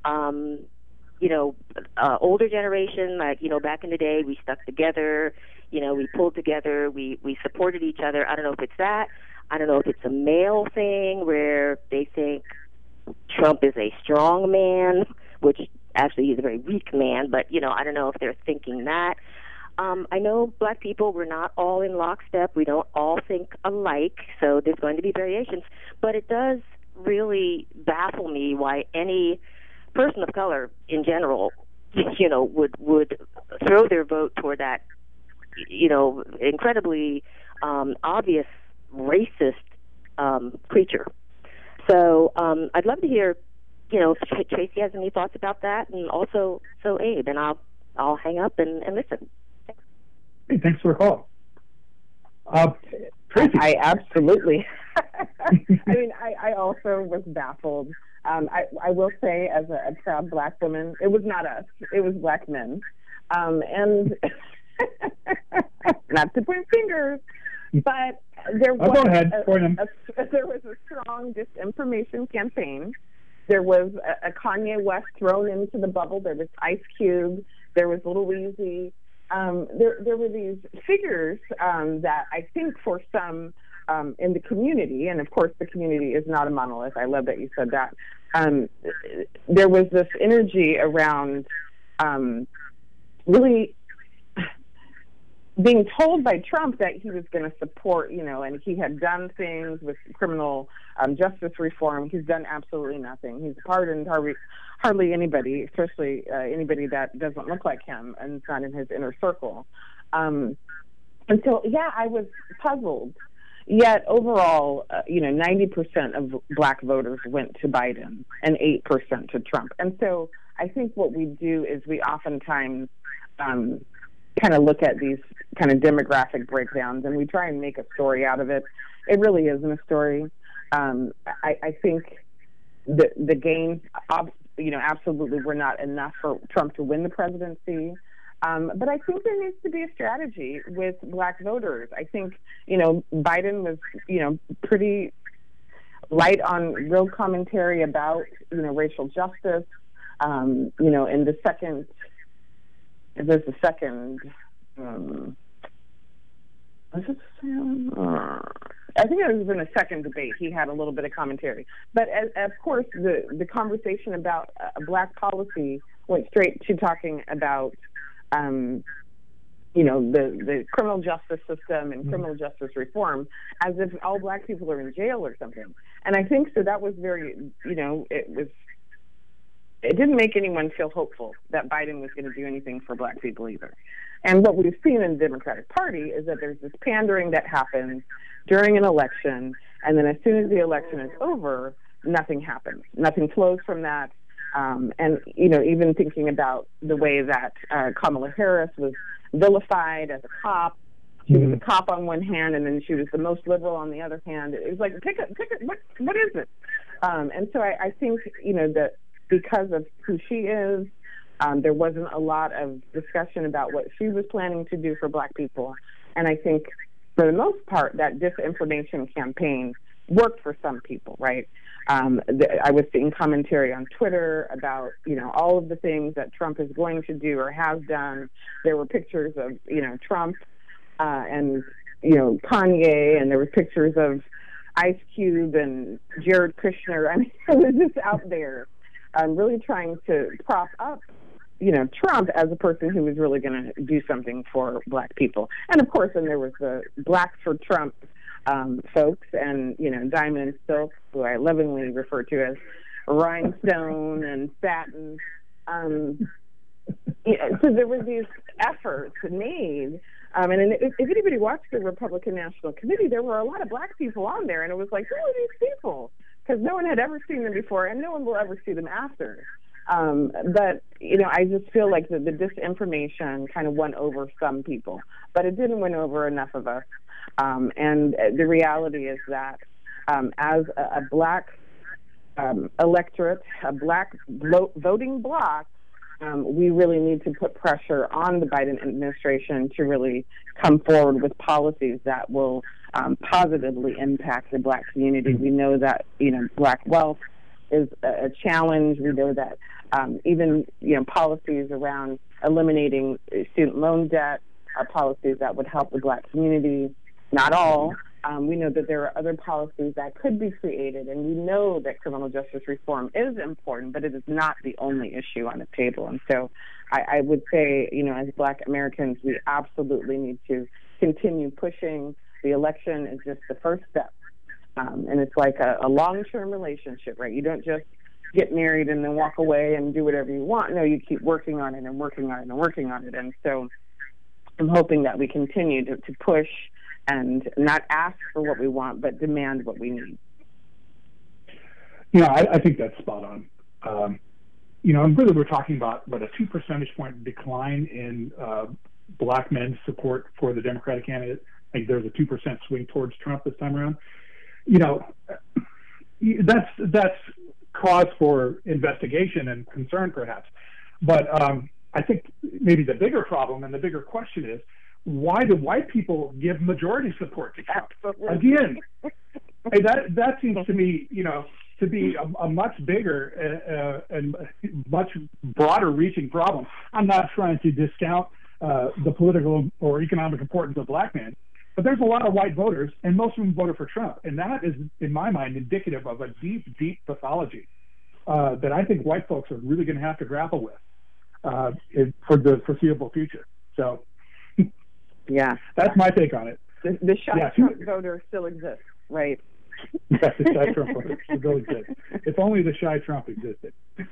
older generation. Like, back in the day, we stuck together, we pulled together, we supported each other. I don't know if it's that. I don't know if it's a male thing where they think Trump is a strong man, which actually he's a very weak man, but, I don't know if they're thinking that. I know black people, we're not all in lockstep. We don't all think alike, so there's going to be variations. But it does really baffle me why any person of color in general, would throw their vote toward that, incredibly obvious racist creature. So I'd love to hear, if Tracy has any thoughts about that, and also Abe, and I'll hang up and listen. Hey, thanks for the call. Tracy. I absolutely. I also was baffled. I will say, as a proud black woman, it was not us; it was black men, and not to point fingers, but there was there was a strong disinformation campaign. There was a Kanye West thrown into the bubble. There was Ice Cube. There was Lil Weezy. There were these figures that I think for some in the community, and of course the community is not a monolith. I love that you said that. There was this energy around really being told by Trump that he was going to support, and he had done things with criminal justice reform. He's done absolutely nothing. He's pardoned hardly anybody, especially anybody that doesn't look like him and is not in his inner circle. And so, I was puzzled. Yet overall, 90% of black voters went to Biden and 8% to Trump. And so I think what we do is we oftentimes kind of look at these kind of demographic breakdowns and we try and make a story out of it. It really isn't a story. I think the gains, absolutely were not enough for Trump to win the presidency. But I think there needs to be a strategy with black voters. I think, Biden was, pretty light on real commentary about, racial justice. In the second, was it I think it was in the second debate. He had a little bit of commentary. But, of course, the conversation about black policy went straight to talking about the criminal justice system and criminal justice reform, as if all black people are in jail or something. And I think so that was very, it didn't make anyone feel hopeful that Biden was going to do anything for black people either. And what we've seen in the Democratic Party is that there's this pandering that happens during an election, and then as soon as the election is over, nothing happens. Nothing flows from that. And, even thinking about the way that Kamala Harris was vilified as a cop. She was a cop on one hand, and then she was the most liberal on the other hand. It was like, pick it, what is it? And so I think, that because of who she is, there wasn't a lot of discussion about what she was planning to do for black people. And I think, for the most part, that disinformation campaign worked for some people, right? I was seeing commentary on Twitter about, all of the things that Trump is going to do or has done. There were pictures of, Trump and, Kanye, and there were pictures of Ice Cube and Jared Kushner. I mean, it was just out there really trying to prop up, Trump as a person who was really going to do something for black people. And, of course, then there was the Black for Trump folks and, Diamond and Silk, who I lovingly refer to as Rhinestone and Satin. So there were these efforts made. And if anybody watched the Republican National Committee, there were a lot of black people on there. And it was like, who are these people? Because no one had ever seen them before, and no one will ever see them after. But, I just feel like the disinformation kind of won over some people. But it didn't win over enough of us. And the reality is that as a black electorate, a black voting bloc, we really need to put pressure on the Biden administration to really come forward with policies that will positively impact the black community. We know that, black wealth is a challenge. We know that even, policies around eliminating student loan debt are policies that would help the black community. Not all, We know that there are other policies that could be created, and we know that criminal justice reform is important, but it is not the only issue on the table. And so I would say, as Black Americans, we absolutely need to continue pushing. The election is just the first step. And it's like a long-term relationship, right? You don't just get married and then walk away and do whatever you want. No, you keep working on it and working on it and working on it. And so I'm hoping that we continue to push and not ask for what we want, but demand what we need. I think that's spot on. And really we're talking about a 2 percentage point decline in Black men's support for the Democratic candidate. I think there's a 2% swing towards Trump this time around. That's cause for investigation and concern, perhaps. But I think maybe the bigger problem and the bigger question is, why do white people give majority support to Trump? Again, that seems to me, to be a much bigger and much broader reaching problem. I'm not trying to discount the political or economic importance of Black men, but there's a lot of white voters, and most of them voted for Trump. And that is, in my mind, indicative of a deep, deep pathology that I think white folks are really going to have to grapple with for the foreseeable future. So, yeah, that's my take on it. The shy Trump voter still exists, right? Yes, the shy Trump voter still exists. If only the shy Trump existed.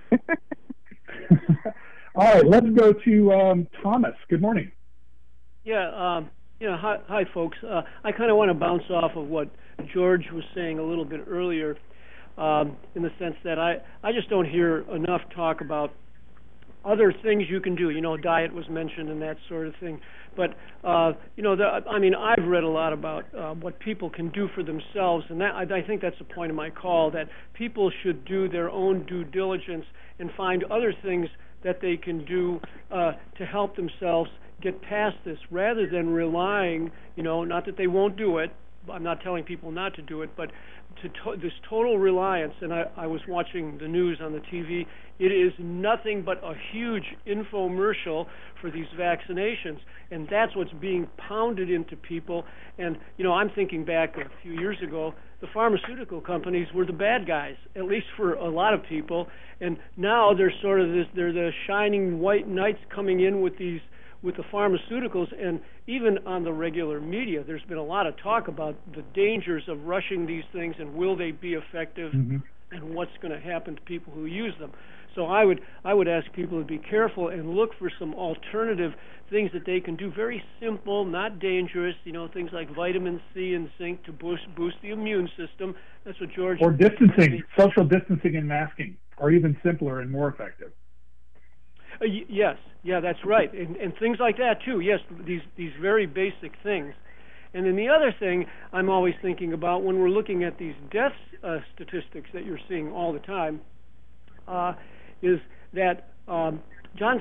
All right, let's go to Thomas. Good morning. Yeah, hi, folks. I kind of want to bounce off of what George was saying a little bit earlier, in the sense that I just don't hear enough talk about other things you can do. Diet was mentioned and that sort of thing. But, I've read a lot about what people can do for themselves, and that I think that's the point of my call, that people should do their own due diligence and find other things that they can do to help themselves get past this, rather than relying, not that they won't do it, I'm not telling people not to do it, but this total reliance, and I was watching the news on the TV, it is nothing but a huge infomercial for these vaccinations, and that's what's being pounded into people. And, I'm thinking back a few years ago, the pharmaceutical companies were the bad guys, at least for a lot of people, and now they're sort of they're the shining white knights coming in with the pharmaceuticals. And even on the regular media, there's been a lot of talk about the dangers of rushing these things and will they be effective, and what's going to happen to people who use them. So I would ask people to be careful and look for some alternative things that they can do, very simple, not dangerous, things like vitamin C and zinc to boost the immune system. That's what George... Or distancing, social distancing and masking, or even simpler and more effective. Yes, yeah, that's right, and things like that too. Yes, these very basic things. And then the other thing I'm always thinking about when we're looking at these death statistics that you're seeing all the time is that Johns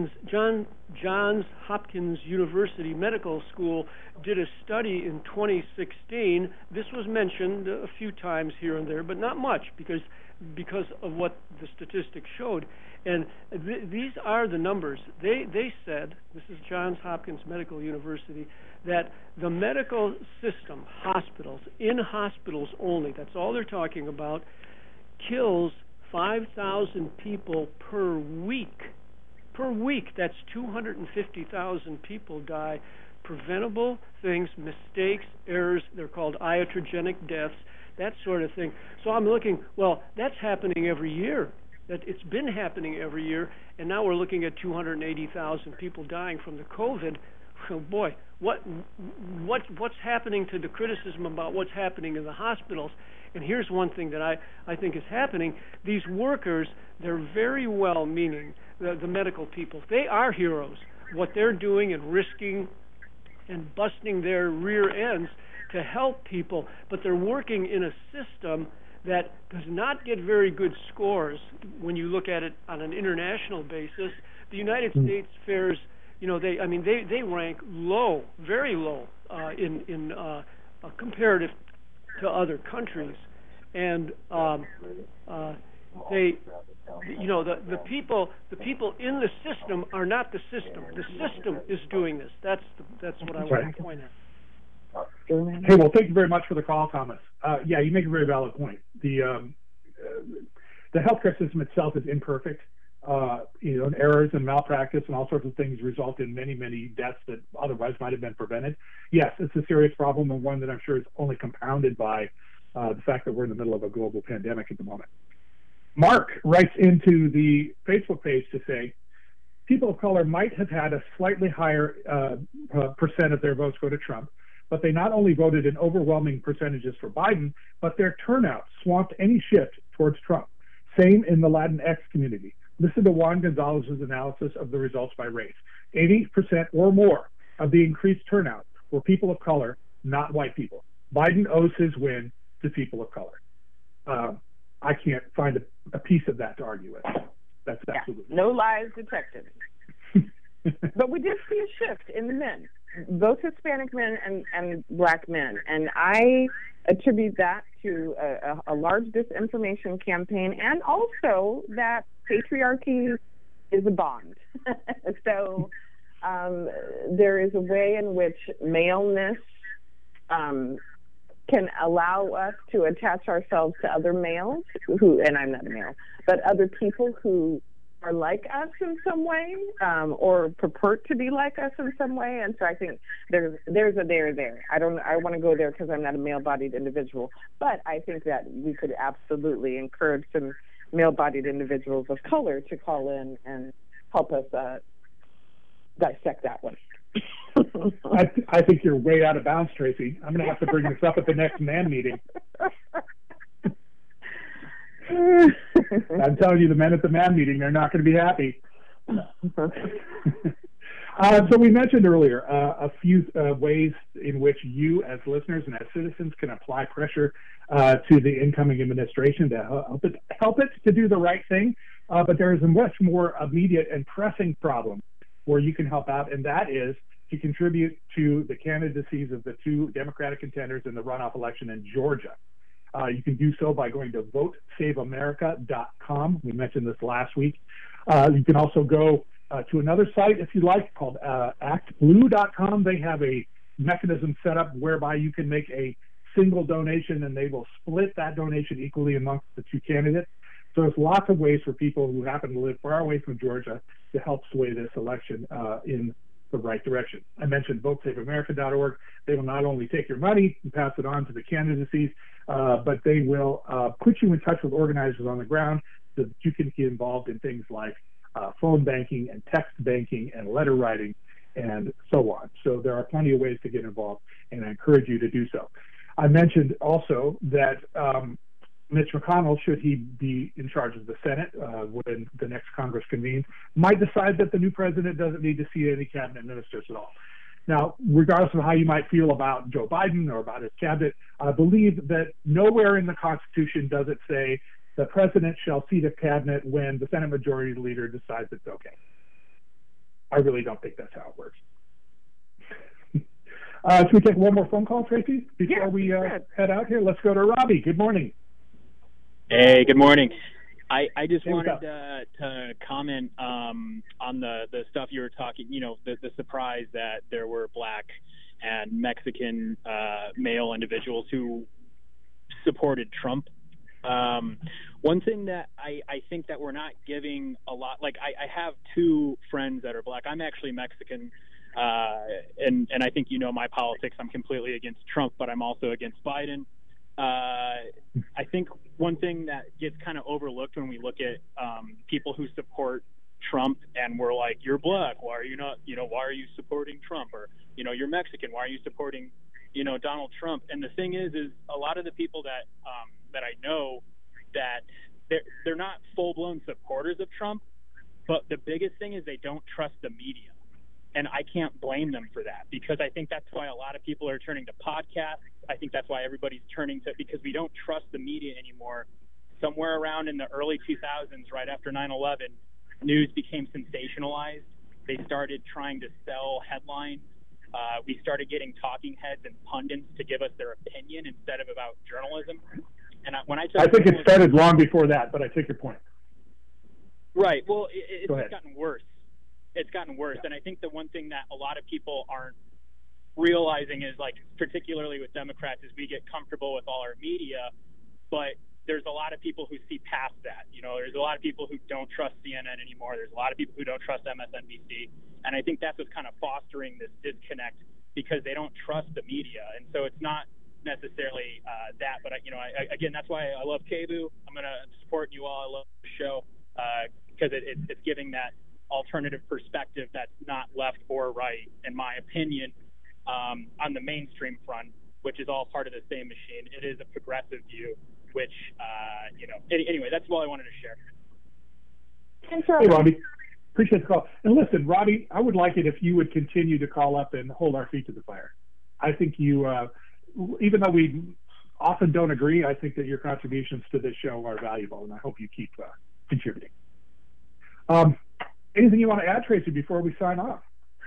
Hopkins University Medical School did a study in 2016. This was mentioned a few times here and there, but not much because of what the statistics showed. And these are the numbers. They said, this is Johns Hopkins Medical University, that the medical system, hospitals, in hospitals only, that's all they're talking about, kills 5,000 people per week. Per week, that's 250,000 people die. Preventable things, mistakes, errors, they're called iatrogenic deaths, that sort of thing. So I'm looking, well, that's happening every year. That it's been happening every year, and now we're looking at 280,000 people dying from the COVID. Oh boy, what's happening to the criticism about what's happening in the hospitals? And here's one thing that I think is happening. These workers, they're very well-meaning, the medical people. They are heroes. What they're doing and risking and busting their rear ends to help people, but they're working in a system that does not get very good scores when you look at it on an international basis. The United States fares, they rank low, very low in comparative to other countries, and the people in the system are not the system. The system is doing this. That's what I want to point out. Hey, well, thank you very much for the call, Thomas. Yeah, you make a very valid point. The healthcare system itself is imperfect. And errors and malpractice and all sorts of things result in many, many deaths that otherwise might have been prevented. Yes, it's a serious problem, and one that I'm sure is only compounded by the fact that we're in the middle of a global pandemic at the moment. Mark writes into the Facebook page to say, people of color might have had a slightly higher percent of their votes go to Trump, but they not only voted in overwhelming percentages for Biden, but their turnout swamped any shift towards Trump. Same in the Latinx community. Listen to Juan Gonzalez's analysis of the results by race. 80% or more of the increased turnout were people of color, not white people. Biden owes his win to people of color. I can't find a piece of that to argue with. That's absolutely no lies detected. But we did see a shift in the men, both Hispanic men and black men, and I attribute that to a large disinformation campaign, and also that patriarchy is a bond. So there is a way in which maleness can allow us to attach ourselves to other males who, and I'm not a male, but other people who are like us in some way, or purport to be like us in some way. And so I think there's a there. I want to go there because I'm not a male-bodied individual, but I think that we could absolutely encourage some male-bodied individuals of color to call in and help us dissect that one. I think you're way out of bounds, Tracy. I'm going to have to bring this up at the next man meeting. I'm telling you, the men at the man meeting, they're not going to be happy. So we mentioned earlier a few ways in which you as listeners and as citizens can apply pressure to the incoming administration to help it to do the right thing. But there is a much more immediate and pressing problem where you can help out, and that is to contribute to the candidacies of the two Democratic contenders in the runoff election in Georgia. You can do so by going to votesaveamerica.com. We mentioned this last week. You can also go to another site, if you like, called actblue.com. They have a mechanism set up whereby you can make a single donation, and they will split that donation equally amongst the two candidates. So there's lots of ways for people who happen to live far away from Georgia to help sway this election in the right direction. I mentioned votesaveamerica.org. They will not only take your money and pass it on to the candidacies, but they will put you in touch with organizers on the ground so that you can get involved in things like phone banking and text banking and letter writing and so on. So there are plenty of ways to get involved, and I encourage you to do so. I mentioned also that Mitch McConnell, should he be in charge of the Senate when the next Congress convenes, might decide that the new president doesn't need to see any cabinet ministers at all. Now, regardless of how you might feel about Joe Biden or about his cabinet, I believe that nowhere in the Constitution does it say the president shall seat a cabinet when the Senate Majority Leader decides it's okay. I really don't think that's how it works. Should we take one more phone call, Tracy, before we head out here? Let's go to Robbie. Good morning. Hey, good morning. I just wanted to comment on the stuff you were talking, the surprise that there were Black and Mexican male individuals who supported Trump. One thing that I think that we're not giving a lot, like I have two friends that are Black. I'm actually Mexican, and I think my politics. I'm completely against Trump, but I'm also against Biden. I think one thing that gets kind of overlooked when we look at people who support Trump and we're like, you're Black, why are you not, why are you supporting Trump? Or, you're Mexican, why are you supporting, Donald Trump? And the thing is a lot of the people that I know that they're not full-blown supporters of Trump, but the biggest thing is they don't trust the media. And I can't blame them for that, because I think that's why a lot of people are turning to podcasts. I think that's why everybody's turning to, because we don't trust the media anymore. Somewhere around in the early 2000s, right after 9/11, news became sensationalized. They started trying to sell headlines. We started getting talking heads and pundits to give us their opinion instead of about journalism. And I think it started long before that, but I take your point. Right. Well, it's gotten worse. It's gotten worse. Yeah. And I think the one thing that a lot of people aren't realizing is, like, particularly with Democrats, is we get comfortable with all our media, but there's a lot of people who see past that. You know, there's a lot of people who don't trust CNN anymore. There's a lot of people who don't trust MSNBC. And I think that's what's kind of fostering this disconnect, because they don't trust the media. And so it's not necessarily that, but again, that's why I love KBOO. I'm going to support you all. I love the show because it's giving that alternative perspective that's not left or right, in my opinion, on the mainstream front, which is all part of the same machine. It is a progressive view, which anyway, that's all I wanted to share. Hey, Robbie. Appreciate the call. And listen, Robbie, I would like it if you would continue to call up and hold our feet to the fire. I think you, even though we often don't agree, I think that your contributions to this show are valuable, and I hope you keep contributing. Anything you want to add, Tracy, before we sign off?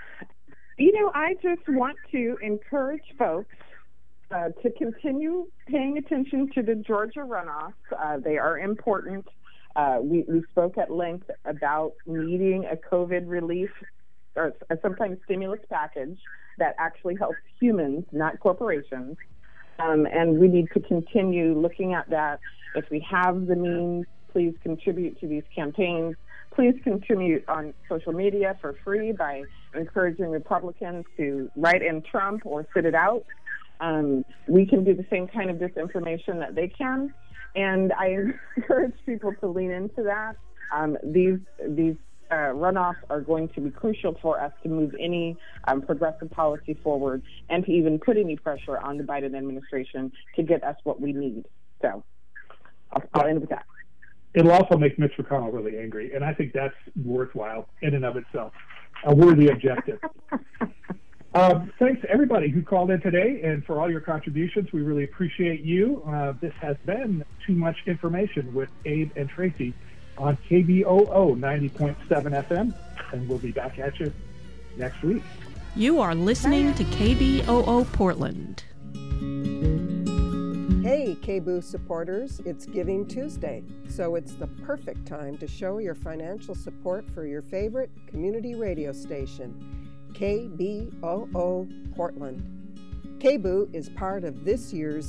I just want to encourage folks to continue paying attention to the Georgia runoffs. They are important. We spoke at length about needing a COVID relief or sometimes stimulus package that actually helps humans, not corporations. And we need to continue looking at that. If we have the means, please contribute to these campaigns. Please contribute on social media for free by encouraging Republicans to write in Trump or sit it out. We can do the same kind of disinformation that they can. And I encourage people to lean into that. These runoffs are going to be crucial for us to move any progressive policy forward and to even put any pressure on the Biden administration to get us what we need. So I'll end with that. It'll also make Mitch McConnell really angry, and I think that's worthwhile in and of itself, a worthy objective. Thanks to everybody who called in today and for all your contributions. We really appreciate you. This has been Too Much Information with Abe and Tracy on KBOO 90.7 FM, and we'll be back at you next week. You are listening to KBOO Portland. Hey, KBOO supporters, it's Giving Tuesday, so it's the perfect time to show your financial support for your favorite community radio station, KBOO Portland. KBOO is part of this year's